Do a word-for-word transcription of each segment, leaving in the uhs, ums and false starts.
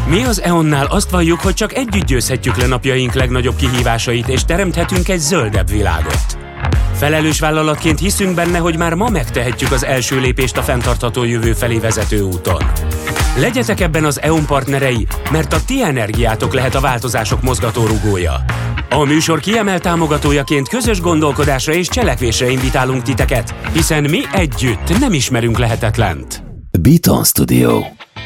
Mi az é on-nál azt valljuk, hogy csak együtt győzhetjük le napjaink legnagyobb kihívásait, és teremthetünk egy zöldebb világot. Felelős vállalatként hiszünk benne, hogy már ma megtehetjük az első lépést a fenntartható jövő felé vezető úton. Legyetek ebben az é on partnerei, mert a ti energiátok lehet a változások mozgatórugója. A műsor kiemelt támogatójaként közös gondolkodásra és cselekvésre invitálunk titeket, hiszen mi együtt nem ismerünk lehetetlent. Beaton Studio.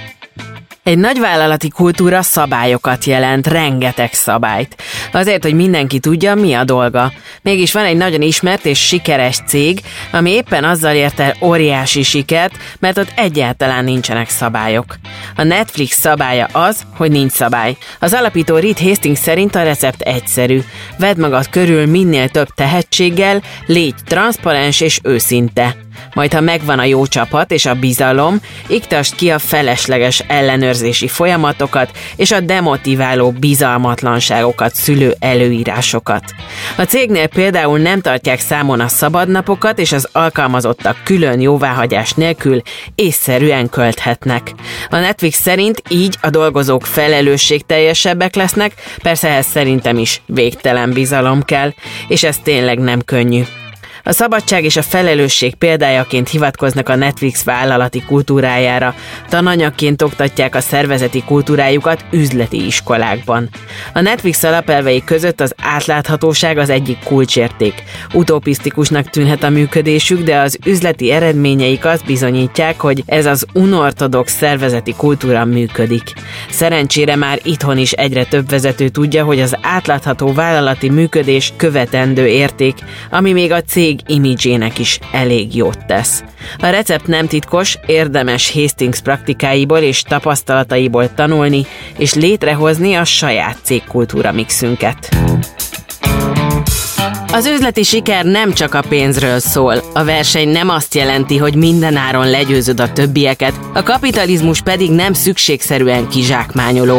Egy nagyvállalati kultúra szabályokat jelent, rengeteg szabályt. Azért, hogy mindenki tudja, mi a dolga. Mégis van egy nagyon ismert és sikeres cég, ami éppen azzal ért el óriási sikert, mert ott egyáltalán nincsenek szabályok. A Netflix szabálya az, hogy nincs szabály. Az alapító Reed Hastings szerint a recept egyszerű. Vedd magad körül minél több tehetséggel, légy transzparens és őszinte. Majd ha megvan a jó csapat és a bizalom, iktasd ki a felesleges ellenőrzési folyamatokat és a demotiváló bizalmatlanságokat szülő előírásokat. A cégnél például nem tartják számon a szabadnapokat, és az alkalmazottak külön jóváhagyás nélkül észszerűen költhetnek. A Netflix szerint így a dolgozók felelősségteljesebbek lesznek, persze ehhez szerintem is végtelen bizalom kell, és ez tényleg nem könnyű. A szabadság és a felelősség példájaként hivatkoznak a Netflix vállalati kultúrájára, tananyagként oktatják a szervezeti kultúrájukat üzleti iskolákban. A Netflix alapelvei között az átláthatóság az egyik kulcsérték. Utopisztikusnak tűnhet a működésük, de az üzleti eredményeik azt bizonyítják, hogy ez az unortodox szervezeti kultúra működik. Szerencsére már itthon is egyre több vezető tudja, hogy az átlátható vállalati működés követendő érték, ami még a cég imidzsének is elég jót tesz. A recept nem titkos, érdemes Hastings praktikáiból és tapasztalataiból tanulni, és létrehozni a saját cégkultúra mixünket. Az üzleti siker nem csak a pénzről szól. A verseny nem azt jelenti, hogy mindenáron legyőzöd a többieket, a kapitalizmus pedig nem szükségszerűen kizsákmányoló.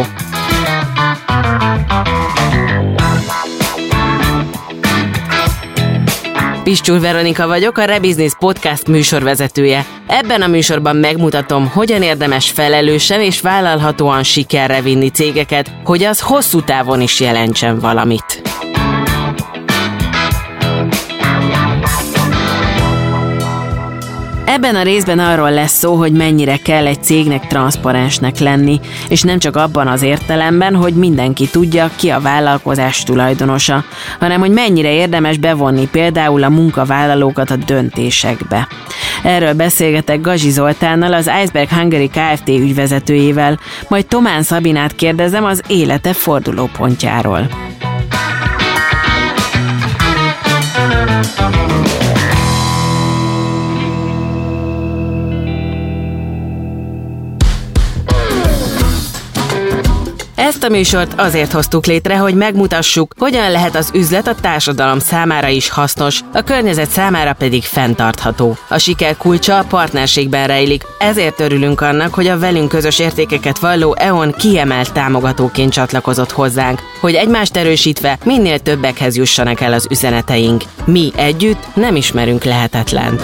Pistyul Veronika vagyok, a Rebusiness Podcast műsorvezetője. Ebben a műsorban megmutatom, hogyan érdemes felelősen és vállalhatóan sikerre vinni cégeket, hogy az hosszú távon is jelentsen valamit. Ebben a részben arról lesz szó, hogy mennyire kell egy cégnek transzparensnek lenni, és nem csak abban az értelemben, hogy mindenki tudja, ki a vállalkozás tulajdonosa, hanem hogy mennyire érdemes bevonni például a munkavállalókat a döntésekbe. Erről beszélgetek Gazsi Zoltánnal, az Iceberg Hungary Kft. Ügyvezetőjével, majd Tomán Szabinát kérdezem az élete fordulópontjáról. Ezt a műsort azért hoztuk létre, hogy megmutassuk, hogyan lehet az üzlet a társadalom számára is hasznos, a környezet számára pedig fenntartható. A siker kulcsa a partnerségben rejlik, ezért örülünk annak, hogy a velünk közös értékeket valló é on kiemelt támogatóként csatlakozott hozzánk, hogy egymást erősítve minél többekhez jussanak el az üzeneteink. Mi együtt nem ismerünk lehetetlent.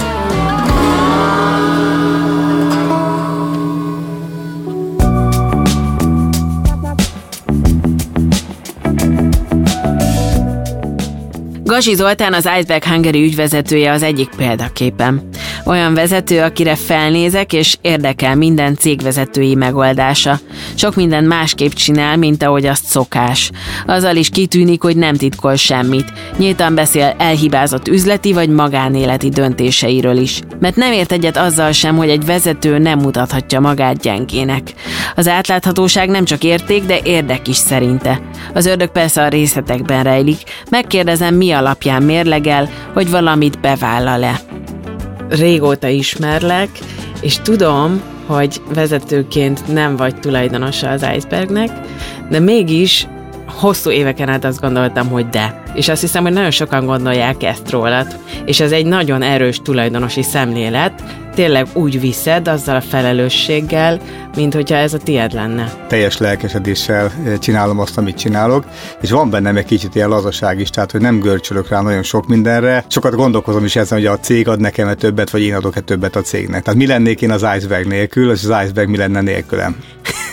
Gazsi Zoltán, az Iceberg Hungary ügyvezetője az egyik példaképem. Olyan vezető, akire felnézek, és érdekel minden cégvezetői megoldása. Sok minden másképp csinál, mint ahogy azt szokás. Azzal is kitűnik, hogy nem titkol semmit. Nyíltan beszél elhibázott üzleti vagy magánéleti döntéseiről is. Mert nem ért egyet azzal sem, hogy egy vezető nem mutathatja magát gyengének. Az átláthatóság nem csak érték, de érdek is szerinte. Az ördög persze a részletekben rejlik. Megkérdezem, mi alapján mérlegel, hogy valamit bevállal-e. Régóta ismerlek, és tudom, hogy vezetőként nem vagy tulajdonosa az Icebergnek, de mégis hosszú éveken át azt gondoltam, hogy de. És azt hiszem, hogy nagyon sokan gondolják ezt rólad. És ez egy nagyon erős tulajdonosi szemlélet, tényleg úgy viszed azzal a felelősséggel, mint hogyha ez a tied lenne. Teljes lelkesedéssel csinálom azt, amit csinálok, és van bennem egy kicsit ilyen lazaság is, tehát hogy nem görcsölök rá nagyon sok mindenre. Sokat gondolkozom is ezen, hogy a cég ad nekem-e többet, vagy én adok-e többet a cégnek. Tehát mi lennék én az Iceberg nélkül, és az Iceberg mi lenne nélkülem.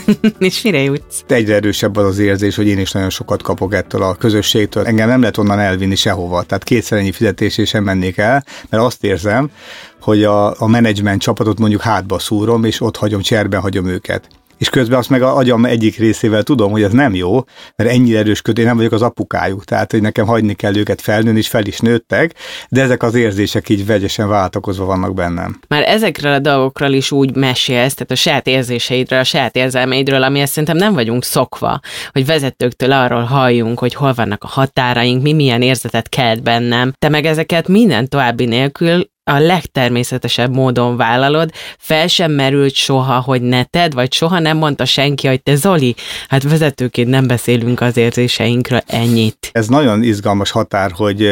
És mire jutsz? Egyre erősebb az az érzés, hogy én is nagyon sokat kapok ettől a közösségtől. Engem nem lehet onnan elvinni sehova, tehát kétszer ennyi fizetésé sem mennék el, mert azt érzem, hogy a, a menedzsment csapatot mondjuk hátba szúrom, és ott hagyom, cserben hagyom őket. És közben azt meg a agyam egyik részével tudom, hogy ez nem jó, mert ennyire erős kötő, én nem vagyok az apukájuk, tehát hogy nekem hagyni kell őket felnőni, és fel is nőttek, de ezek az érzések így vegyesen váltakozva vannak bennem. Már ezekről a dolgokról is úgy mesélsz, tehát a saját érzéseidről, a saját érzelmeidről, amihez szerintem nem vagyunk szokva, hogy vezetőktől arról halljunk, hogy hol vannak a határaink, mi milyen érzetet kelt bennem. Te meg ezeket minden további nélkül a legtermészetesebb módon vállalod, fel sem merült soha, hogy ne tedd, vagy soha nem mondta senki, hogy te Zoli, hát vezetőként nem beszélünk az érzéseinkről, ennyit. Ez nagyon izgalmas határ, hogy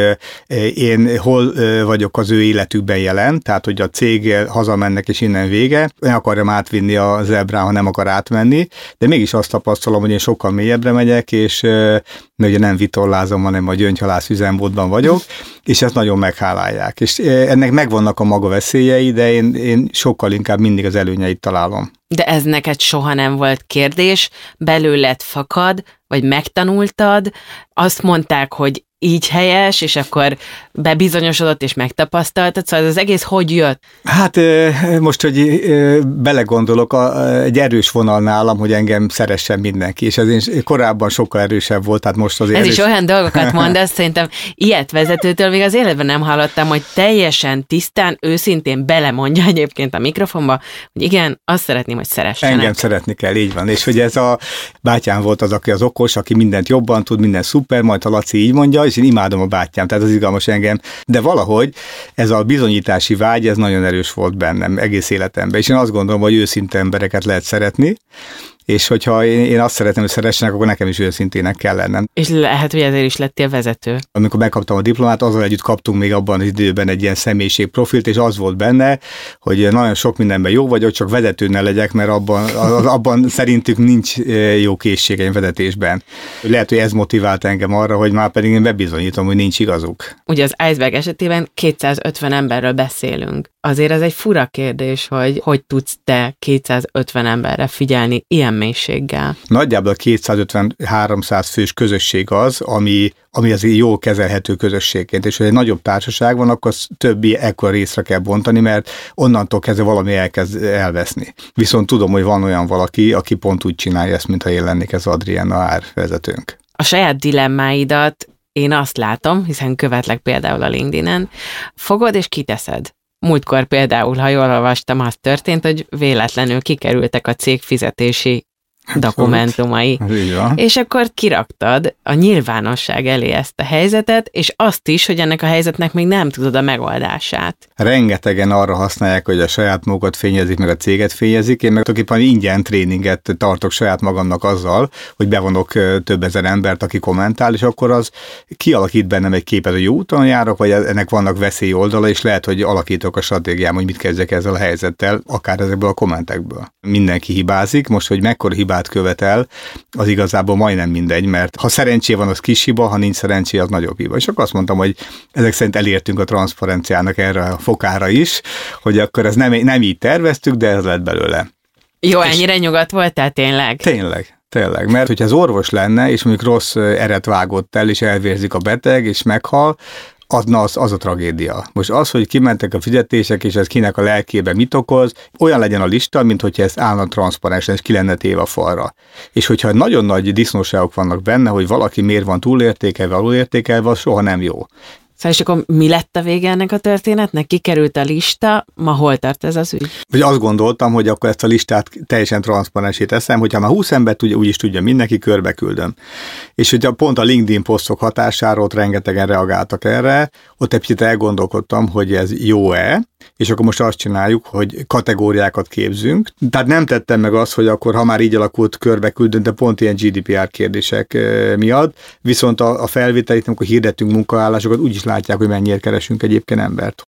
én hol vagyok az ő életükben jelen, tehát hogy a cég hazamennek és innen vége, nem akarjam átvinni a zebrán, ha nem akar átmenni, de mégis azt tapasztalom, hogy én sokkal mélyebbre megyek, és ugye nem vitorlázom, hanem a gyöngyhalász üzemmódban vagyok, és ezt nagyon meghálálják. És ennek megvannak a maga veszélyei, de én, én sokkal inkább mindig az előnyeit találom. De ez neked soha nem volt kérdés, belőled fakad, vagy megtanultad, azt mondták, hogy így helyes, és akkor bebizonyosodott és megtapasztaltad, szóval ez az egész hogy jött? Hát most, hogy belegondolok, egy erős vonal nálam, hogy engem szeressen mindenki, és ez én korábban sokkal erősebb volt, tehát most azért... Ez erős... is olyan dolgokat mondasz, szerintem ilyet vezetőtől még az életben nem hallottam, hogy teljesen tisztán, őszintén belemondja egyébként a mikrofonba, hogy igen, azt szeretném, hogy szeressenek. Engem szeretni kell, így van, és hogy ez a bátyám volt az, aki az okos, aki mindent jobban tud, minden szuper, majd a Laci így mondja, és én imádom a bátyám, tehát az izgalmas engem, de valahogy ez a bizonyítási vágy, ez nagyon erős volt bennem egész életemben, és én azt gondolom, hogy őszinte embereket lehet szeretni, és hogyha én, én azt szeretném, hogy szeressenek, akkor nekem is őszintének kell lennem. És lehet, hogy ezért is lettél vezető. Amikor megkaptam a diplomát, azzal együtt kaptunk még abban az időben egy ilyen személyiségprofilt, és az volt benne, hogy nagyon sok mindenben jó vagyok, csak vezető ne legyek, mert abban, az, abban szerintük nincs jó készségeim vezetésben. Lehet, hogy ez motivált engem arra, hogy már pedig én bebizonyítom, hogy nincs igazuk. Ugye az Iceberg esetében kétszázötven emberről beszélünk. Azért ez egy fura kérdés, hogy hogy tudsz te kétszázötven emberre figyelni ilyen mélységgel. Nagyjából a kétszázötven-háromszáz fős közösség az, ami, ami azért jól kezelhető közösségként, és hogy egy nagyobb társaság van, akkor többi ekkora részre kell bontani, mert onnantól kezdve valami elkezd elveszni. Viszont tudom, hogy van olyan valaki, aki pont úgy csinálja ezt, mintha én lennék ez Adriana árvezetőnk. A saját dilemmáidat én azt látom, hiszen követlek például a LinkedIn-en, fogod és kiteszed. Múltkor például, ha jól olvastam, az történt, hogy véletlenül kikerültek a cég fizetési dokumentumai. És akkor kiraktad a nyilvánosság elé ezt a helyzetet, és azt is, hogy ennek a helyzetnek még nem tudod a megoldását. Rengetegen arra használják, hogy a saját magukat fényezik, meg a céget fényezik. Én meg tulajdonképpen ingyen tréninget tartok saját magamnak azzal, hogy bevonok több ezer embert, aki kommentál, és akkor az kialakít bennem egy képet, hogy jó úton járok, vagy ennek vannak veszély oldala, és lehet, hogy alakítok a stratégiám, hogy mit kezdjek ezzel a helyzettel, akár ezekből a kommentekből. Mindenki hibázik, most, hogy mekkora hibát követel, az igazából majdnem mindegy, mert ha szerencsé van, az kis hiba, ha nincs szerencsé, az nagyobb hiba. És akkor azt mondtam, hogy ezek szerint elértünk a transzparenciának erre a fokára is, hogy akkor ez nem, nem így terveztük, de ez lett belőle. Jó, ennyire és nyugodt voltál tényleg? Tényleg. Tényleg, mert hogyha az orvos lenne, és mondjuk rossz eret vágott el, és elvérzik a beteg, és meghal, adna az, az a tragédia. Most az, hogy kimentek a fizetések, és ez kinek a lelkében mit okoz, olyan legyen a lista, mint hogyha ez állna transzparensen, és ki lenne téve a falra. És hogyha nagyon nagy disznóságok vannak benne, hogy valaki miért van túlértékelve, alulértékelve, az soha nem jó. Szóval és akkor mi lett a vége ennek a történetnek? Kikerült a lista, ma hol tart ez az ügy? Vagy azt gondoltam, hogy akkor ezt a listát teljesen transzparensé teszem, hogyha már húsz embert úgy is tudja mindenki, körbe küldöm. És hogyha pont a LinkedIn posztok hatására ott rengetegen reagáltak erre, ott egy picit elgondolkodtam, hogy ez jó-e, és akkor most azt csináljuk, hogy kategóriákat képzünk. Tehát nem tettem meg azt, hogy akkor, ha már így alakult, körbe küldöm, de pont ilyen gé dé pé er kérdések miatt, viszont a, a felvételét, amikor hirdettünk munkaállásokat, úgyis látják, hogy mennyiért keresünk egyébként embert.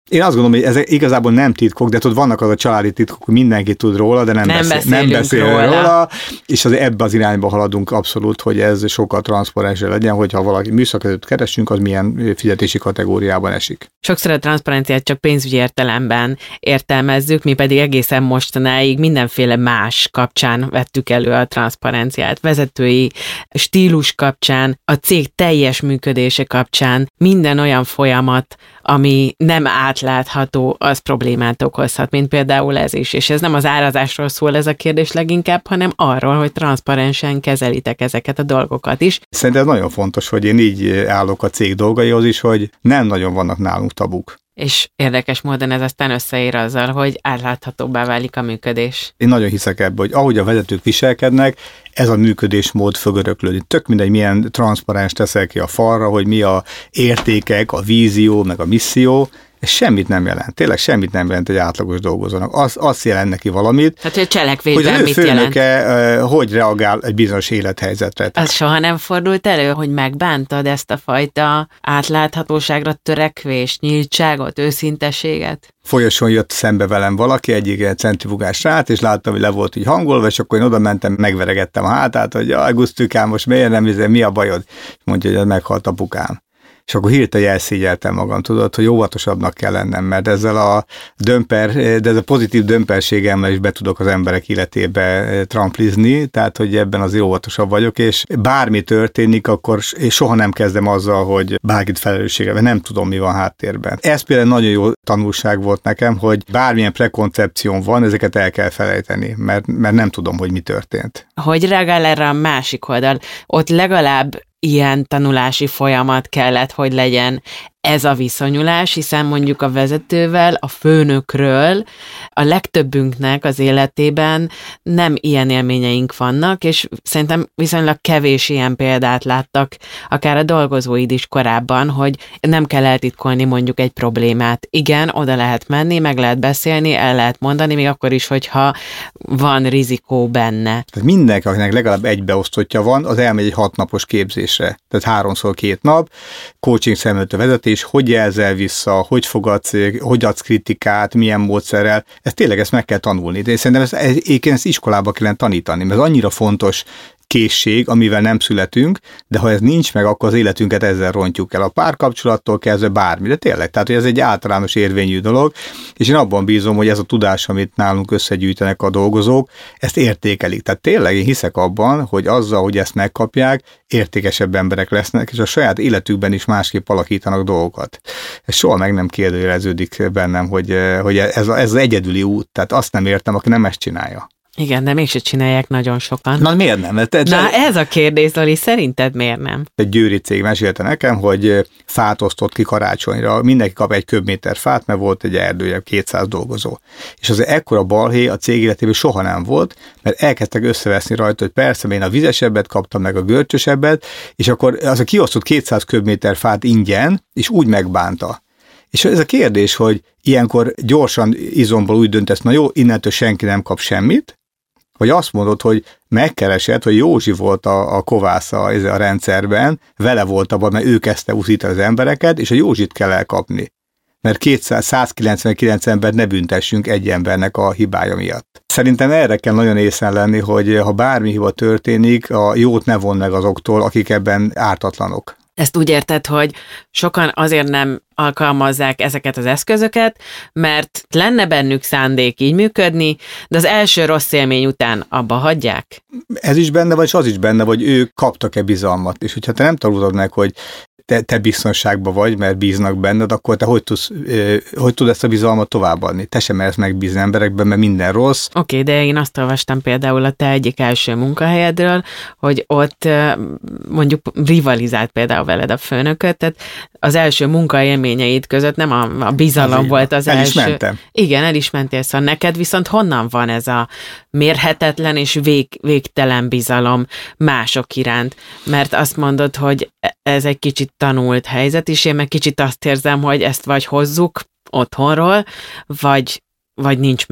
Én azt gondolom, hogy ezek igazából nem titkok, de tudod, vannak az a családi titkok, hogy mindenki tud róla, de nem, nem, beszél, beszélünk, nem beszél róla. róla, és az ebbe az irányba haladunk abszolút, hogy ez sokkal transzparensebb legyen, hogyha valaki műszakvezetőt keresünk, az milyen fizetési kategóriában esik. Sokszor a transzparenciát csak pénzügyi értelemben értelmezzük, mi pedig egészen mostanáig mindenféle más kapcsán vettük elő a transzparenciát. Vezetői stílus kapcsán, a cég teljes működése kapcsán, minden olyan folyamat, ami nem átlátható, az problémát okozhat, mint például ez is. És ez nem az árazásról szól ez a kérdés leginkább, hanem arról, hogy transzparensen kezelitek ezeket a dolgokat is. Szerintem nagyon fontos, hogy én így állok a cég dolgaihoz is, hogy nem nagyon vannak nálunk tabuk. És érdekes módon ez aztán összeér azzal, hogy átláthatóbbá válik a működés. Én nagyon hiszek ebbe, hogy ahogy a vezetők viselkednek, ez a működésmód fog öröklődni. Tök mindegy, milyen transzparens teszel ki a falra, hogy mi a értékek, a vízió, meg a misszió, ez semmit nem jelent. Tényleg semmit nem jelent egy átlagos dolgozónak. Az, azt jelent neki valamit, hát, hogy a cselekvésben mit főnöke jelent. hogy reagál egy bizonyos élethelyzetre. Az soha nem fordult elő, hogy megbántad ezt a fajta átláthatóságra törekvést, nyíltságot, őszinteséget? Folyosón jött szembe velem valaki, egyik centrifugás rát, és láttam, hogy le volt így hangolva, és akkor én oda mentem, megveregettem a hátát, hogy jaj, Gusztükám, most miért nem vizem, mi a bajod? És mondja, hogy meghalt apukám. És akkor hirtelen elszégyeltem magam, tudod, hogy óvatosabbnak kell lennem, mert ezzel a dömper, de ez a pozitív dömperségemmel is be tudok az emberek életébe tramplizni, tehát, hogy ebben az óvatosabb vagyok, és bármi történik, akkor és soha nem kezdem azzal, hogy bárkit felelősségre, mert nem tudom, mi van háttérben. Ez például nagyon jó tanulság volt nekem, hogy bármilyen prekoncepción van, ezeket el kell felejteni, mert, mert nem tudom, hogy mi történt. Hogy reagál erre a másik oldal? Ott legalább ilyen tanulási folyamat kellett, hogy legyen ez a viszonyulás, hiszen mondjuk a vezetővel, a főnökről a legtöbbünknek az életében nem ilyen élményeink vannak, és szerintem viszonylag kevés ilyen példát láttak, akár a dolgozóid is korábban, hogy nem kell eltitkolni mondjuk egy problémát. Igen, oda lehet menni, meg lehet beszélni, el lehet mondani, még akkor is, hogyha van rizikó benne. Tehát mindenki, akinek legalább egy beosztottja van, az elmegy egy hatnapos képzésre. Tehát háromszor két nap, coaching szemléltető vezetés, hogy jelzel vissza, hogy fogadsz, hogy adsz kritikát, milyen módszerrel, ezt tényleg ezt meg kell tanulni. De szerintem ezt, egyébként ezt iskolába kellene tanítani, mert ez annyira fontos készség, amivel nem születünk, de ha ez nincs meg, akkor az életünket ezzel rontjuk el. A párkapcsolattól kezdve bármi, de tényleg, tehát hogy ez egy általános érvényű dolog, és én abban bízom, hogy ez a tudás, amit nálunk összegyűjtenek a dolgozók, ezt értékelik. Tehát tényleg én hiszek abban, hogy azzal, hogy ezt megkapják, értékesebb emberek lesznek, és a saját életükben is másképp alakítanak dolgokat. Ez soha meg nem kérdőjeleződik bennem, hogy, hogy ez, a, ez az egyedüli út, tehát azt nem értem, aki nem ezt csinálja. Igen, de mégse csinálják nagyon sokan. Na miért nem? Te, te... Na ez a kérdés, Zoli, szerinted miért nem? Egy győri cég mesélte nekem, hogy fát osztott ki karácsonyra, mindenki kap egy köbméter fát, mert volt egy erdője, kétszáz dolgozó. És az ekkora balhé a cég életében soha nem volt, mert elkezdtek összeveszni rajta, hogy persze, én a vizesebbet kaptam, meg a görcsösebbet, és akkor az a kiosztott kétszáz köbméter fát ingyen, és úgy megbánta. És ez a kérdés, hogy ilyenkor gyorsan izomból úgy döntesz, na jó, innentől senki nem kap semmit, vagy azt mondod, hogy megkeresed, hogy Józsi volt a, a kovász a, a rendszerben, vele volt abban, mert ő kezdte úszítani az embereket, és a Józsit kell elkapni. Mert kétszáz, százkilencvenkilenc embert ne büntessünk egy embernek a hibája miatt. Szerintem erre kell nagyon észen lenni, hogy ha bármi hiba történik, a jót ne von meg azoktól, akik ebben ártatlanok. Ezt úgy érted, hogy sokan azért nem alkalmazzák ezeket az eszközöket, mert lenne bennük szándék így működni, de az első rossz élmény után abba hagyják? Ez is benne vagy, és az is benne, hogy ők kaptak-e bizalmat. És hogyha te nem tanulod meg, hogy te, te biztonságban vagy, mert bíznak benned, akkor te hogy tudsz, hogy tud ezt a bizalmat továbbadni? Te sem mersz megbízni emberekben, mert minden rossz. Oké, okay, de én azt olvastam például a te egyik első munkahelyedről, hogy ott mondjuk rivalizált például veled a főnököt, tehát az első munkaélményeid között nem a, a bizalom az volt az el első. El is mentem. Igen, el is mentél, szóval neked viszont honnan van ez a mérhetetlen és vég, végtelen bizalom mások iránt? Mert azt mondod, hogy ez egy kicsit tanult helyzet, és én meg kicsit azt érzem, hogy ezt vagy hozzuk otthonról, vagy, vagy nincs meg.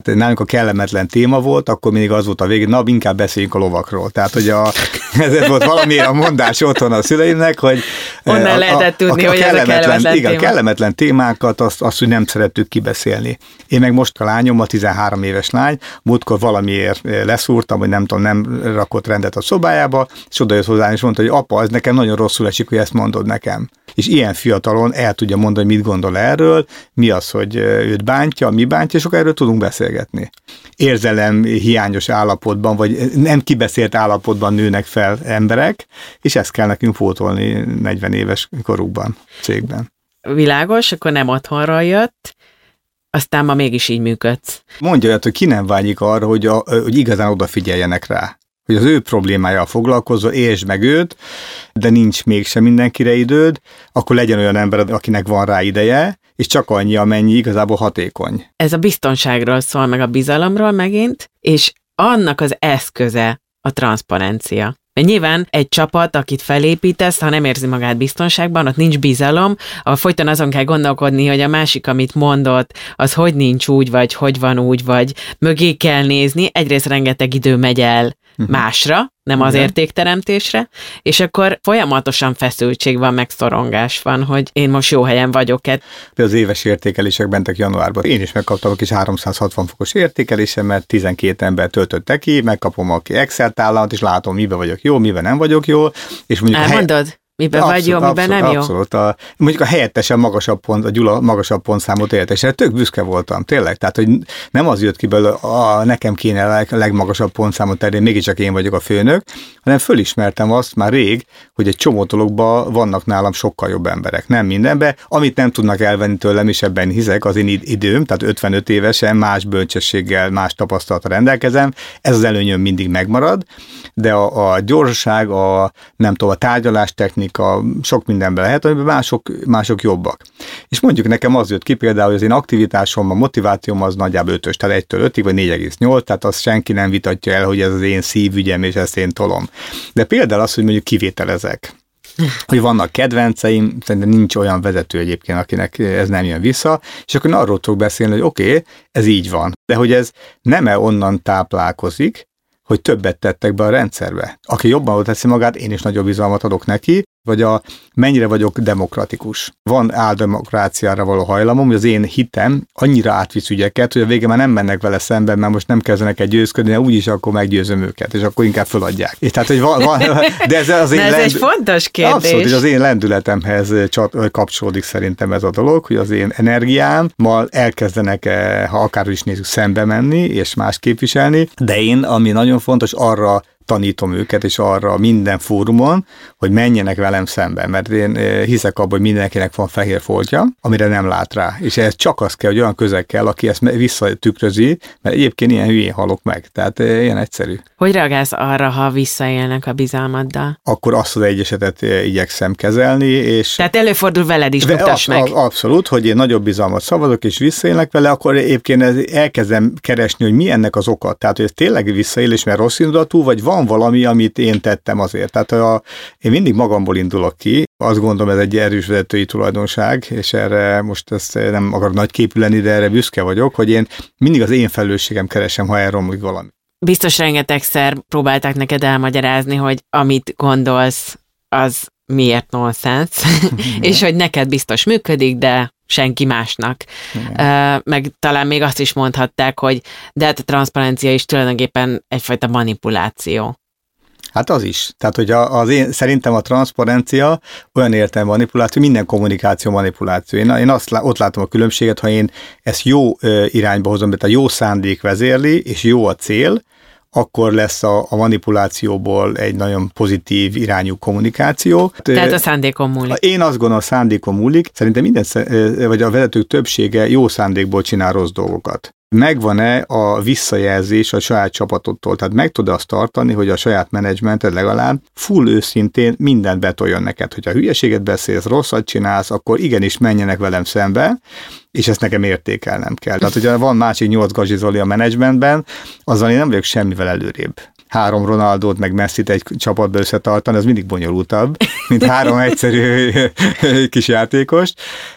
Nálunk a kellemetlen téma volt, akkor mindig az volt a végén, na, inkább beszéljünk a lovakról. Tehát, hogy a, ez volt valamiért a mondás otthon a szüleimnek, hogy onnan a, lehetett tudni, a, a, hogy ez a kellemetlen igen, téma. kellemetlen témákat, azt, azt, hogy nem szerettük kibeszélni. Én meg most a lányom, a tizenhárom éves lány, múltkor valamiért leszúrtam, hogy nem tudom, nem rakott rendet a szobájába, és oda jött hozzám, és mondta, hogy apa, ez nekem nagyon rosszul esik, hogy ezt mondod nekem. És ilyen fiatalon el tudja mondani, hogy mit gondol erről, mi az, hogy őt bántja, mi bántja, és akkor erről tudunk beszélgetni. Érzelem hiányos állapotban, vagy nem kibeszélt állapotban nőnek fel emberek, és ezt kell nekünk pótolni negyven éves korukban, cégben. Világos, akkor nem otthonról jött, aztán ma mégis így működsz. Mondja olyat, hogy ki nem vágyik arra, hogy, a, hogy igazán odafigyeljenek rá. Hogy az ő problémájával foglalkozol, értsd meg őt, de nincs mégsem mindenkire időd, akkor legyen olyan ember, akinek van rá ideje, és csak annyi, amennyi igazából hatékony. Ez a biztonságról szól, meg a bizalomról megint, és annak az eszköze a transzparencia. Mert nyilván egy csapat, akit felépítesz, ha nem érzi magát biztonságban, ott nincs bizalom, ahol folyton azon kell gondolkodni, hogy a másik, amit mondott, az hogy nincs úgy, vagy hogy van úgy, vagy mögé kell nézni, egyrészt rengeteg idő megy el másra, nem az értékteremtésre, és akkor folyamatosan feszültség van, meg szorongás van, hogy én most jó helyen vagyok-e. Az éves értékelések bentek januárban. Én is megkaptam a kis háromszázhatvan fokos értékelésemet, tizenkét ember töltötte ki, megkapom a Excel tárlat, és látom, miben vagyok jó, miben nem vagyok jó. És mondjuk elmondod? Hely... Miben abszolút, vagy jó, miben abszolút, nem jó? Abszolút. A, mondjuk a helyettesen magasabb pont, a Gyula magasabb pontszámot élt, és erre tök büszke voltam, tényleg. Tehát, hogy nem az jött ki belőle, a, nekem kéne a legmagasabb pontszámot terén, mégiscsak én vagyok a főnök, hanem fölismertem azt már rég, hogy egy csomó dologban vannak nálam sokkal jobb emberek. Nem mindenben, amit nem tudnak elvenni tőlem, és ebben hiszek, az én időm, tehát ötvenöt évesen más bölcsességgel, más tapasztalatra rendelkezem, ez az előnyöm mindig megmarad, de a, a gyorsaság, a nem tudom, a tárgyalás technika, sok mindenben lehet, amiben mások, mások jobbak. És mondjuk nekem az jött ki például, hogy az én aktivitásom, a motivációm az nagyjából ötös, tehát egytől ötig, vagy négy egész nyolc, tehát azt senki nem vitatja el, hogy ez az én szívügyem, és ezt én tolom. De például az, hogy mondjuk kivételezek. Hogy vannak kedvenceim, szerintem nincs olyan vezető egyébként, akinek ez nem jön vissza, és akkor arról tudok beszélni, hogy oké, okay, ez így van, de hogy ez nem-e onnan táplálkozik, hogy többet tettek be a rendszerbe. Aki jobban teszi magát, én is nagyobb bizalmat adok neki, vagy a mennyire vagyok demokratikus. Van áldemokráciára való hajlamom, hogy az én hitem annyira átvisz ügyeket, hogy a végén már nem mennek vele szemben, mert most nem kezdenek egy győzködni, de úgyis akkor meggyőzöm őket, és akkor inkább föladják. És tehát, hogy van, van, de ez, az én ez lendül... egy fontos kérdés. Abszolút, és az én lendületemhez kapcsolódik szerintem ez a dolog, hogy az én energiámmal elkezdenek, ha akár is nézzük, szembe menni, és más képviselni, de én, ami nagyon fontos, arra tanítom őket, és arra minden fórumon, hogy menjenek velem szembe, mert én hiszek abban, hogy mindenkinek van fehér foltja, amire nem lát rá. És ez csak az kell, hogy olyan közeg kell, aki ezt visszatükrözi, mert egyébként ilyen hülyén halok meg. Tehát ilyen egyszerű. Hogy reagálsz arra, ha visszaélnek a bizalmaddal? Akkor azt az egy esetet igyekszem kezelni, és... Tehát előfordul veled is, nyugtass meg. Abszolút, hogy én nagyobb bizalmat szavazok, és visszaélnek vele, akkor egyébként elkezdem keresni, hogy mi ennek az oka. Tehát, hogy ez tényleg visszaélés, mert rossz indulatú, vagy van valami, amit én tettem azért. Tehát a, én mindig magamból indulok ki, azt gondolom, ez egy erős vezetői tulajdonság, és erre most ezt nem akarok nagyképű lenni, de erre büszke vagyok, hogy én mindig az én felelősségem keresem, ha elromlik valami. Biztos rengetegszer próbálták neked elmagyarázni, hogy amit gondolsz, az miért nonsens, és hogy neked biztos működik, de senki másnak. Uh, meg talán még azt is mondhatták, hogy de hát a transzparencia is tulajdonképpen egyfajta manipuláció. Hát az is. Tehát, hogy az én, szerintem a transzparencia olyan értelme manipuláció, minden kommunikáció manipuláció. Én, én azt, ott látom a különbséget, ha én ezt jó irányba hozom, tehát a jó szándék vezérli, és jó a cél, akkor lesz a, a manipulációból egy nagyon pozitív irányú kommunikáció. Tehát a szándékon múlik. Én azt gondolom, a szándékon múlik. Szerintem minden, vagy a vezetők többsége jó szándékból csinál rossz dolgokat. Megvan-e a visszajelzés a saját csapatottól? Tehát meg tud azt tartani, hogy a saját menedzsmented legalább full őszintén mindent betoljon neked. Hogyha hülyeséget beszélsz, rosszat csinálsz, akkor igenis menjenek velem szembe, és ezt nekem értékelnem kell. Tehát, hogyha van másik nyolc Gazsi Zoli a menedzsmentben, azzal én nem vagyok semmivel előrébb. Három Ronaldót, meg Messit egy csapatba összetartani, az mindig bonyolultabb, mint három egyszerű kis játékost.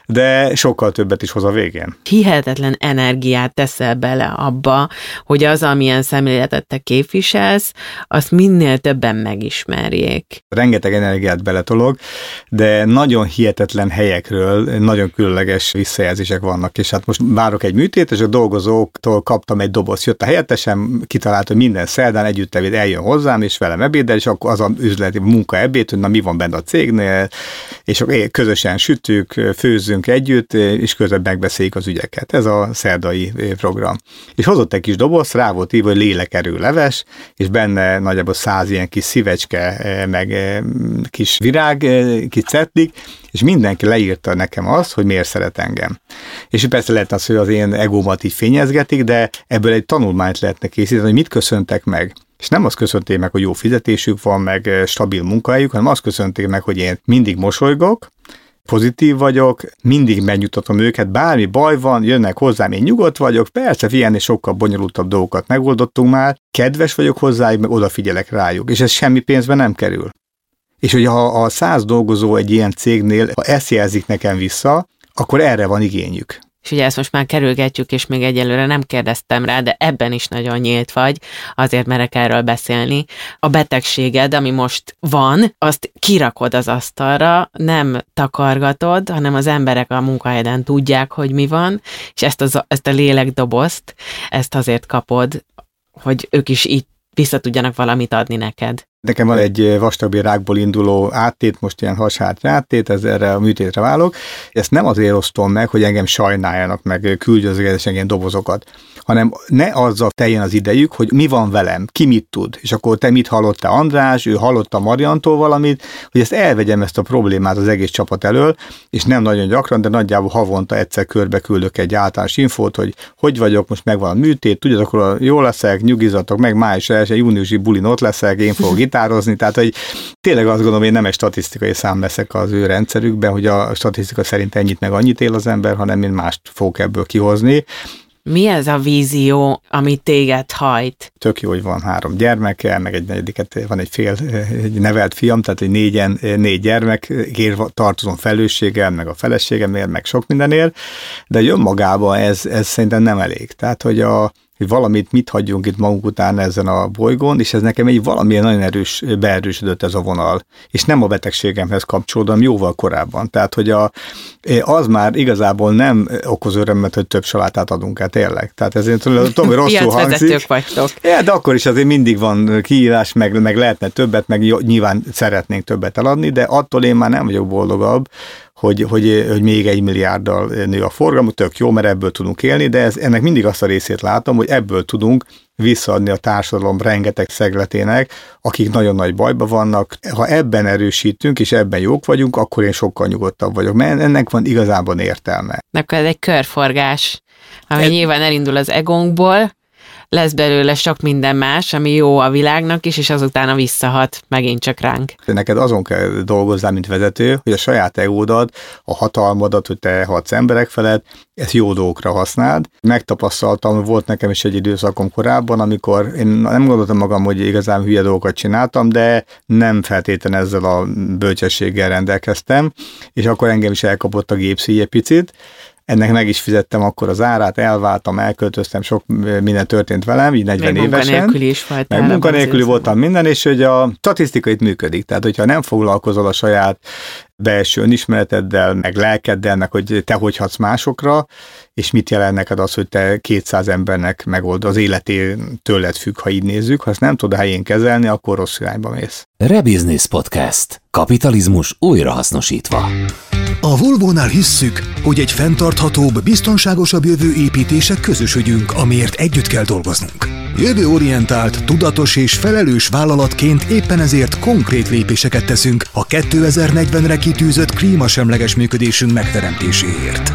de sokkal többet is hoz a végén. Hihetetlen energiát teszel bele abba, hogy az, amilyen szemléletet te képviselsz, azt minél többen megismerjék. Rengeteg energiát beletolog, de nagyon hihetetlen helyekről nagyon különleges visszajelzések vannak, és hát most várok egy műtét, és a dolgozóktól kaptam egy doboz. Jött a helyettesem, kitalálta, hogy minden szerdán együtt eljön hozzám, és velem ebédel, és akkor az a üzleti munkaebéd, hogy na mi van benne a cégnél, és közösen sütjük, főzzünk együtt, és közben megbeszéljük az ügyeket. Ez a szerdai program. És hozott egy kis doboz, rá volt írva, hogy lélekerő leves, és benne nagyjából száz ilyen kis szívecske, meg kis virág, kis cetlik, és mindenki leírta nekem azt, hogy miért szeret engem. És persze lehet az, hogy az én egómat így fényezgetik, de ebből egy tanulmányt lehetne készíteni, hogy mit köszöntek meg. És nem azt köszönték meg, hogy jó fizetésük van, meg stabil munkahelyük, hanem azt köszönték meg, hogy én mindig mosolygok, pozitív vagyok, mindig megnyugtatom őket, bármi baj van, jönnek hozzám, én nyugodt vagyok, persze ilyen és sokkal bonyolultabb dolgokat megoldottunk már, kedves vagyok hozzájuk, meg odafigyelek rájuk, és ez semmi pénzbe nem kerül. És hogy ha a száz dolgozó egy ilyen cégnél, ha ezt jelzik nekem vissza, akkor erre van igényük. És ugye ezt most már kerülgetjük, és még egyelőre nem kérdeztem rá, de ebben is nagyon nyílt vagy, azért merek erről beszélni. A betegséged, ami most van, azt kirakod az asztalra, nem takargatod, hanem az emberek a munkahelyeden tudják, hogy mi van, és ezt, az, ezt a lélekdobozt, ezt azért kapod, hogy ők is így vissza tudjanak valamit adni neked. Nekem van egy vastagbél rákból induló áttét, most ilyen hashátra áttét, ez erre a műtétre válok. Ezt nem azért osztom meg, hogy engem sajnáljanak, meg küldözgetesen ilyen dobozokat, hanem ne azzal teljen az idejük, hogy mi van velem, ki mit tud, és akkor te mit hallottál András, ő hallotta Mariantól valamit, hogy ezt elvegyem ezt a problémát az egész csapat elől, és nem nagyon gyakran, de nagyjából havonta egyszer körbe küldök egy általános infót, hogy hogy vagyok, most megvan a műtét, tudjátok, akkor jól leszek, nyugizatok meg, május első, júniusi bulin ott leszek, én fogok gitározni, tehát hogy tényleg azt gondolom, hogy nem egy statisztikai szám leszek az ő rendszerükben, hogy a statisztika szerint ennyit meg annyit él az ember, hanem én mást fogok ebből kihozni. Mi ez a vízió, ami téged hajt? Tök jó, hogy van három gyermeke, meg egy negyediket, van egy fél egy nevelt fiam, tehát egy négyen, négy gyermekért tartozom felelősséggel, meg a feleségemért, meg sok mindenért, de önmagában ez, ez szerintem nem elég. Tehát, hogy a hogy valamit mit hagyjunk itt magunk után ezen a bolygón, és ez nekem egy valamilyen nagyon erős, beerősödött ez a vonal. És nem a betegségemhez kapcsolódom, jóval korábban. Tehát, hogy a, az már igazából nem okoz örömmet, hogy több salátát adunk el, tényleg. Tehát ezért tudom, hogy rosszul hangzik. vagytok. Ja, de akkor is azért mindig van kihívás, meg, meg lehetne többet, meg nyilván szeretnénk többet eladni, de attól én már nem vagyok boldogabb, Hogy, hogy, hogy még egy milliárddal nő a forgalom, tök jó, mert ebből tudunk élni, de ez, ennek mindig azt a részét látom, hogy ebből tudunk visszaadni a társadalom rengeteg szegletének, akik nagyon nagy bajban vannak. Ha ebben erősítünk, és ebben jók vagyunk, akkor én sokkal nyugodtabb vagyok, mert ennek van igazában értelme. Akkor ez egy körforgás, ami ez... nyilván elindul az egónkból, lesz belőle sok minden más, ami jó a világnak is, és azután visszahat megint csak ránk. Neked azon kell dolgozzál, mint vezető, hogy a saját egódat, a hatalmadat, hogy te hatsz emberek felett, ezt jó dolgokra használd. Megtapasztaltam, volt nekem is egy időszakom korábban, amikor én nem gondoltam magam, hogy igazán hülye dolgokat csináltam, de nem feltétlenül ezzel a bölcsességgel rendelkeztem, és akkor engem is elkapott a gépszíj egy picit. Ennek meg is fizettem akkor az árát, elváltam, elköltöztem, sok minden történt velem, így negyven meg évesen. Munkanélküli is voltál. Meg munkanélküli voltam minden, és hogy a statisztika itt működik. Tehát, hogyha nem foglalkozol a saját belső önismereteddel, meg lelkeddel, meg hogy te hogy hatsz másokra, és mit jelent neked az, hogy te kétszáz embernek megold az életé tőled függ, ha így nézzük, ha ezt nem tudod helyén kezelni, akkor rossz irányba mész. Rebusiness Podcast. Kapitalizmus újrahasznosítva. A Volvónál hisszük, hogy egy fenntarthatóbb, biztonságosabb jövő építése közös ügyünk, amiért együtt kell dolgoznunk. Jövőorientált, tudatos és felelős vállalatként éppen ezért konkrét lépéseket teszünk a kétezer-negyvenre kitűzött klímasemleges működésünk megteremtéséért.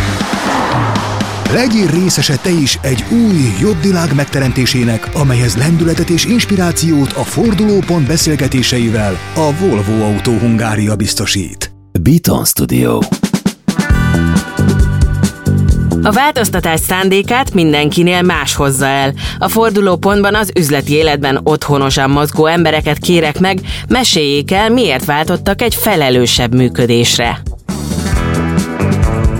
Legyél részese te is egy új, jobb világ megteremtésének, amelyhez lendületet és inspirációt a fordulópont beszélgetéseivel a Volvo Autó Hungária biztosít. Beaton Studio. A változtatás szándékát mindenkinél más hozza el. A fordulópontban az üzleti életben otthonosan mozgó embereket kérek meg, meséljék el, miért váltottak egy felelősebb működésre.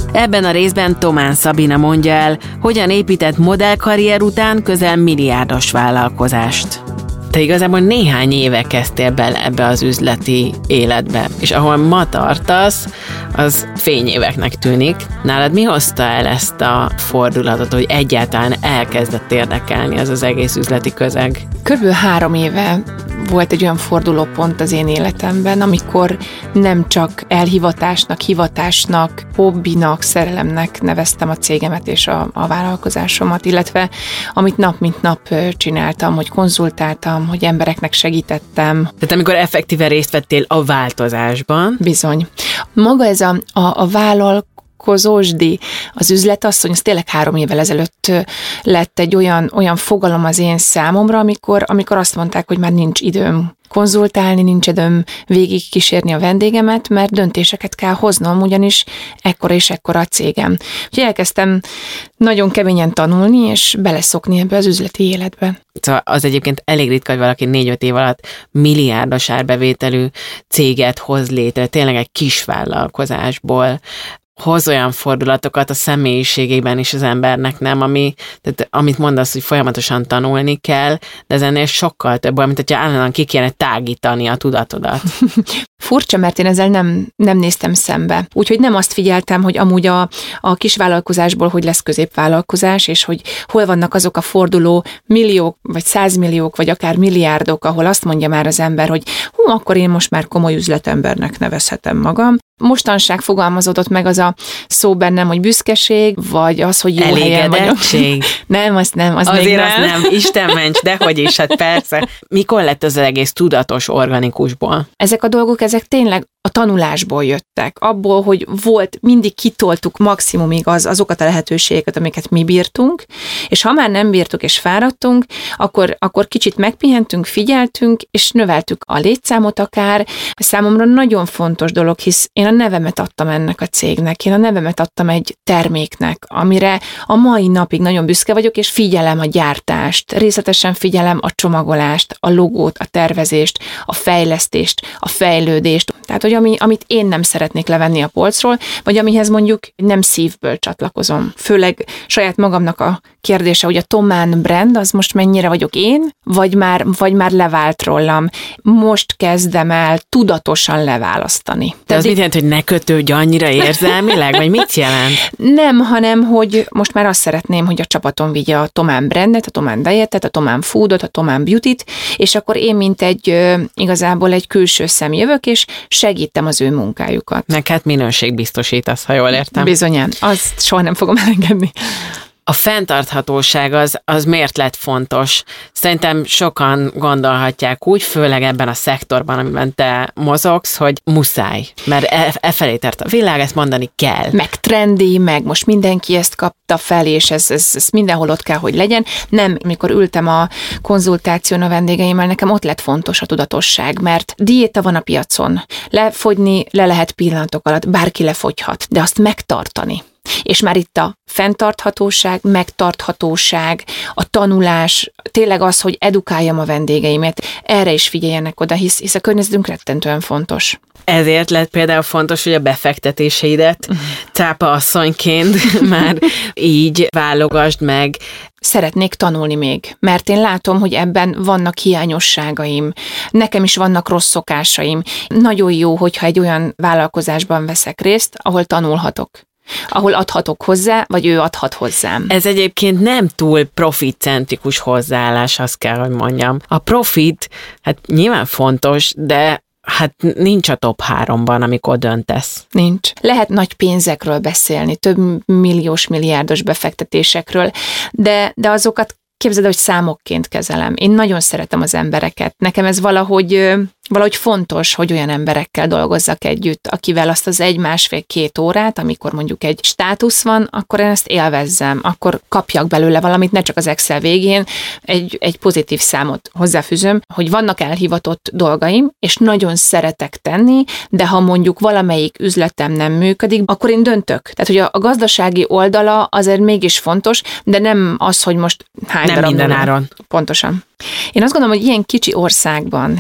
Ebben a részben Tomán Szabina mondja el, hogyan épített modellkarrier után közel milliárdos vállalkozást. Te igazából néhány éve kezdtél bele ebbe az üzleti életbe, és ahol ma tartasz, az fényéveknek tűnik. Nálad mi hozta el ezt a fordulatot, hogy egyáltalán elkezdett érdekelni ez az egész üzleti közeg? Körülbelül három éve volt egy olyan fordulópont az én életemben, amikor nem csak elhivatásnak, hivatásnak, hobbinak, szerelemnek neveztem a cégemet és a, a vállalkozásomat, illetve amit nap mint nap csináltam, hogy konzultáltam, hogy embereknek segítettem. Tehát amikor effektíve részt vettél a változásban. Bizony. Maga ez a, a, a vállalkozósdi, az üzletasszony, az tényleg három évvel ezelőtt lett egy olyan, olyan fogalom az én számomra, amikor, amikor azt mondták, hogy már nincs időm konzultálni, nincs időm végig kísérni a vendégemet, mert döntéseket kell hoznom, ugyanis ekkora és ekkora a cégem. Úgyhogy elkezdtem nagyon keményen tanulni, és beleszokni ebbe az üzleti életbe. Szóval az egyébként elég ritka, hogy valaki négy-öt év alatt milliárdos árbevételű céget hoz létre, tényleg egy kis vállalkozásból hoz olyan fordulatokat a személyiségében is az embernek, nem? Ami, tehát, amit mondasz, hogy folyamatosan tanulni kell, de ez ennél sokkal több, mint hogyha állandóan ki kéne tágítani a tudatodat. Furcsa, mert én ezzel nem, nem néztem szembe. Úgyhogy nem azt figyeltem, hogy amúgy a, a kis vállalkozásból hogy lesz középvállalkozás, és hogy hol vannak azok a forduló milliók, vagy százmilliók, vagy akár milliárdok, ahol azt mondja már az ember, hogy hú, akkor én most már komoly üzletembernek nevezhetem magam. Mostanság fogalmazódott meg az a szó bennem, hogy büszkeség, vagy az, hogy jó helyen vagyok. Nem, azt nem, az Azért még nem. Azért azt nem, Isten ments, dehogy is, hát persze. Mikor lett az egész tudatos organikusból? Ezek a dolgok, ezek tényleg a tanulásból jöttek, abból, hogy volt, mindig kitoltuk maximumig az, azokat a lehetőségeket, amiket mi bírtunk, és ha már nem bírtuk és fáradtunk, akkor, akkor kicsit megpihentünk, figyeltünk, és növeltük a létszámot akár. Számomra nagyon fontos dolog, hisz én a nevemet adtam ennek a cégnek, én a nevemet adtam egy terméknek, amire a mai napig nagyon büszke vagyok, és figyelem a gyártást, részletesen figyelem a csomagolást, a logót, a tervezést, a fejlesztést, a fejlődést. Tehát, hogy ami, amit én nem szeretnék levenni a polcról, vagy amihez mondjuk nem szívből csatlakozom. Főleg saját magamnak a kérdése, hogy a Tomán brand, az most mennyire vagyok én, vagy már, vagy már levált rólam. Most kezdem el tudatosan leválasztani. De az mit jelent, hogy ne kötődj annyira érzelmileg, vagy mit jelent? Nem, hanem, hogy most már azt szeretném, hogy a csapaton vigye a Tomán brandet, a Tomán dietet, a Tomán foodot, a Tomán beautyt, és akkor én, mint egy igazából egy külső szem jövök, és segítem az ő munkájukat. Neked minőségbiztosítasz, ha jól értem. Bizonyán, azt soha nem fogom elengedni. A fenntarthatóság az, az miért lett fontos? Szerintem sokan gondolhatják úgy, főleg ebben a szektorban, amiben te mozogsz, hogy muszáj, mert e, e felé tart a világ, ezt mondani kell. Meg trendi, meg most mindenki ezt kapta fel, és ez, ez, ez mindenhol ott kell, hogy legyen. Nem, amikor ültem a konzultáción a vendégeimmel, nekem ott lett fontos a tudatosság, mert diéta van a piacon. Lefogyni le lehet pillanatok alatt, bárki lefogyhat, de azt megtartani. És már itt a fenntarthatóság, megtarthatóság, a tanulás, tényleg az, hogy edukáljam a vendégeimet, erre is figyeljenek oda, hisz, hisz a környezetünk rettentően fontos. Ezért lett például fontos, hogy a befektetéseidet cápa asszonyként már így válogasd meg. Szeretnék tanulni még, mert én látom, hogy ebben vannak hiányosságaim, nekem is vannak rossz szokásaim. Nagyon jó, hogyha egy olyan vállalkozásban veszek részt, ahol tanulhatok, ahol adhatok hozzá, vagy ő adhat hozzám. Ez egyébként nem túl profitcentrikus hozzáállás, azt kell, hogy mondjam. A profit, hát nyilván fontos, de hát nincs a top háromban, amikor döntesz. Nincs. Lehet nagy pénzekről beszélni, több milliós, milliárdos befektetésekről, de, de azokat képzeld, hogy számokként kezelem. Én nagyon szeretem az embereket. Nekem ez valahogy, valahogy fontos, hogy olyan emberekkel dolgozzak együtt, akivel azt az egy, másfél, két órát, amikor mondjuk egy státusz van, akkor én ezt élvezzem, akkor kapjak belőle valamit, ne csak az Excel végén egy, egy pozitív számot hozzáfűzöm, hogy vannak elhivatott dolgaim, és nagyon szeretek tenni, de ha mondjuk valamelyik üzletem nem működik, akkor én döntök. Tehát, hogy a, a gazdasági oldala azért mégis fontos, de nem az, hogy most hány nem minden áron. Pontosan. Én azt gondolom, hogy ilyen kicsi országban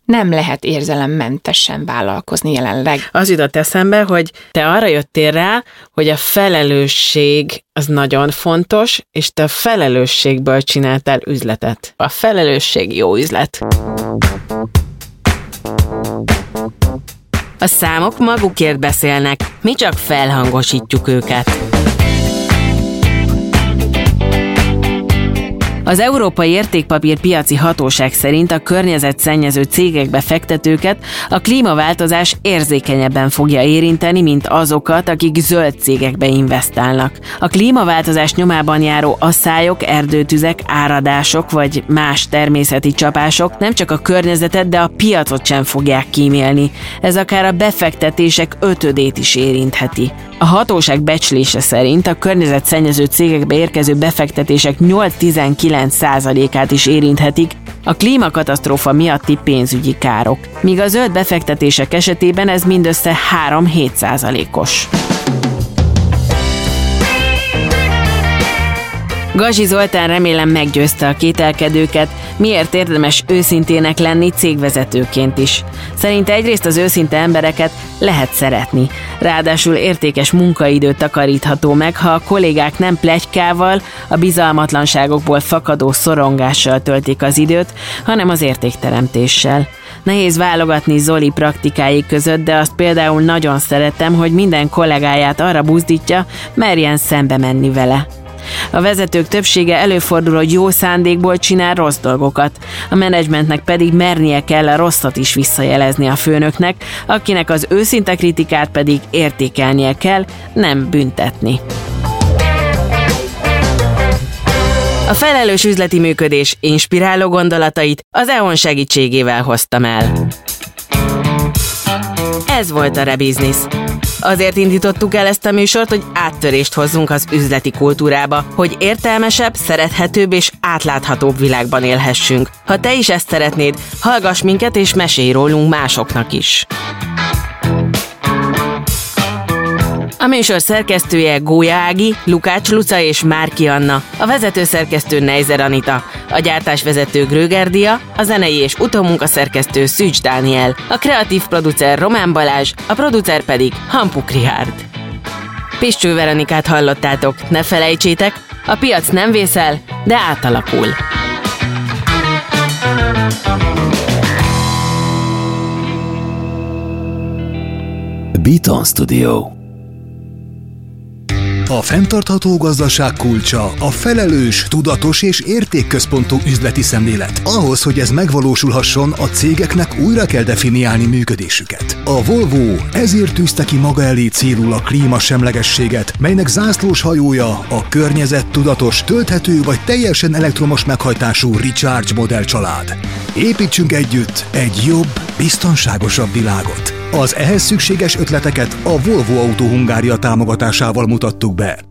Nem lehet érzelemmentesen vállalkozni jelenleg. Az jutott eszembe, hogy te arra jöttél rá, hogy a felelősség az nagyon fontos, és te a felelősségből csináltál üzletet. A felelősség jó üzlet. A számok magukért beszélnek, mi csak felhangosítjuk őket. Az Európai Értékpapírpiaci Hatóság szerint a környezetszennyező cégekbe fektetőket a klímaváltozás érzékenyebben fogja érinteni, mint azokat, akik zöld cégekbe investálnak. A klímaváltozás nyomában járó asszályok, erdőtüzek, áradások vagy más természeti csapások nem csak a környezetet, de a piacot sem fogják kímélni. Ez akár a befektetések ötödét is érintheti. A hatóság becslése szerint a környezetszennyező cégekbe érkező befektetések nyolc-tizenkilenc százalékát is érinthetik a klímakatasztrófa miatti pénzügyi károk, míg a zöld befektetések esetében ez mindössze három-hét százalékos. Gazsi Zoltán remélem meggyőzte a kételkedőket, miért érdemes őszintének lenni cégvezetőként is. Szerinte egyrészt az őszinte embereket lehet szeretni, ráadásul értékes munkaidőt takarítható meg, ha a kollégák nem pletykával, a bizalmatlanságokból fakadó szorongással töltik az időt, hanem az értékteremtéssel. Nehéz válogatni Zoli praktikái között, de azt például nagyon szeretem, hogy minden kollégáját arra buzdítja, merjen szembe menni vele. A vezetők többsége előfordul, hogy jó szándékból csinál rossz dolgokat, a menedzsmentnek pedig mernie kell a rosszat is visszajelezni a főnöknek, akinek az őszinte kritikát pedig értékelnie kell, nem büntetni. A felelős üzleti működés inspiráló gondolatait az é o en segítségével hoztam el. Ez volt a Rebusiness. Azért indítottuk el ezt a műsort, hogy áttörést hozzunk az üzleti kultúrába, hogy értelmesebb, szerethetőbb és átláthatóbb világban élhessünk. Ha te is ezt szeretnéd, hallgass minket és mesélj rólunk másoknak is. A műsor szerkesztője Gólya Ági, Lukács Luca és Márki Anna, a vezetőszerkesztő Neizer Anita, a gyártásvezető Gröger Dia, a zenei és utómunkaszerkesztő Szűcs Dániel, a kreatív producer Román Balázs, a producer pedig Hampuk Richárd. Piscső Veronikát hallottátok, ne felejtsétek, a piac nem vészel, de átalakul. Beaton Studio. A fenntartható gazdaság kulcsa a felelős, tudatos és értékközpontú üzleti szemlélet. Ahhoz, hogy ez megvalósulhasson, a cégeknek újra kell definiálni működésüket. A Volvo ezért tűzte ki maga elé célul a klímasemlegességet, melynek zászlós hajója a környezettudatos, tölthető vagy teljesen elektromos meghajtású Recharge modell család. Építsünk együtt egy jobb, biztonságosabb világot. Az ehhez szükséges ötleteket a Volvo Autó Hungária támogatásával mutattuk be.